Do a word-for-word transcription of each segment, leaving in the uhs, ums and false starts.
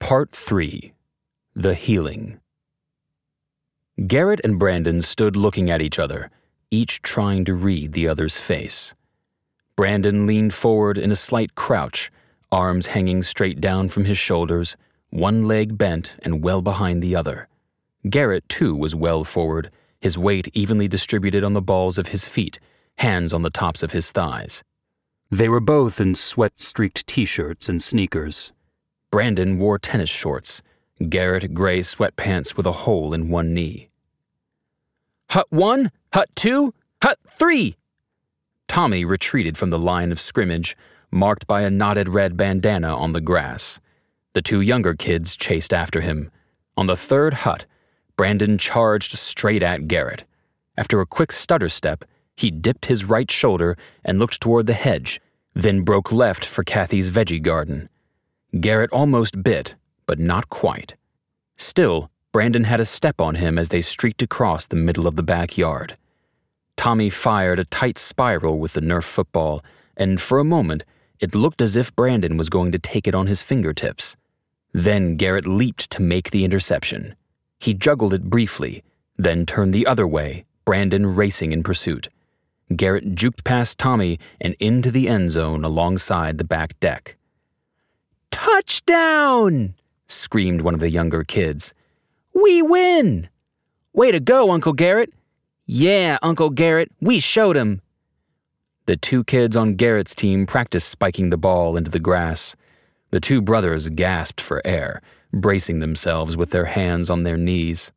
Part three. The Healing. Garrett and Brandon stood looking at each other, each trying to read the other's face. Brandon leaned forward in a slight crouch, arms hanging straight down from his shoulders, one leg bent and well behind the other. Garrett, too, was well forward, his weight evenly distributed on the balls of his feet, hands on the tops of his thighs. They were both in sweat-streaked t-shirts and sneakers. Brandon wore tennis shorts, Garrett gray sweatpants with a hole in one knee. Hut one, hut two, hut three! Tommy retreated from the line of scrimmage, marked by a knotted red bandana on the grass. The two younger kids chased after him. On the third hut, Brandon charged straight at Garrett. After a quick stutter step, he dipped his right shoulder and looked toward the hedge, then broke left for Kathy's veggie garden. Garrett almost bit, but not quite. Still, Brandon had a step on him as they streaked across the middle of the backyard. Tommy fired a tight spiral with the Nerf football, and for a moment, it looked as if Brandon was going to take it on his fingertips. Then Garrett leaped to make the interception. He juggled it briefly, then turned the other way, Brandon racing in pursuit. Garrett juked past Tommy and into the end zone alongside the back deck. "Touchdown!" screamed one of the younger kids. "We win!" "Way to go, Uncle Garrett!" "Yeah, Uncle Garrett, we showed him!" The two kids on Garrett's team practiced spiking the ball into the grass. The two brothers gasped for air, bracing themselves with their hands on their knees.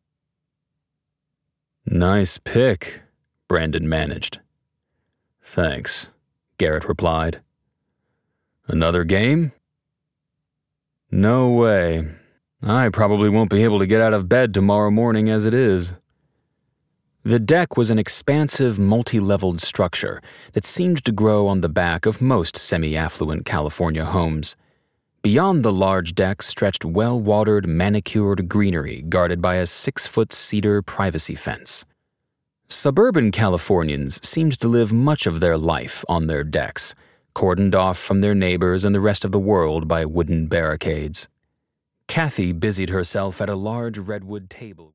"Nice pick," Brandon managed. "Thanks," Garrett replied. "Another game?" "No way. I probably won't be able to get out of bed tomorrow morning as it is." The deck was an expansive, multi-leveled structure that seemed to grow on the back of most semi-affluent California homes. Beyond the large deck stretched well-watered, manicured greenery guarded by a six-foot cedar privacy fence. Suburban Californians seemed to live much of their life on their decks, cordoned off from their neighbors and the rest of the world by wooden barricades. Kathy busied herself at a large redwood table.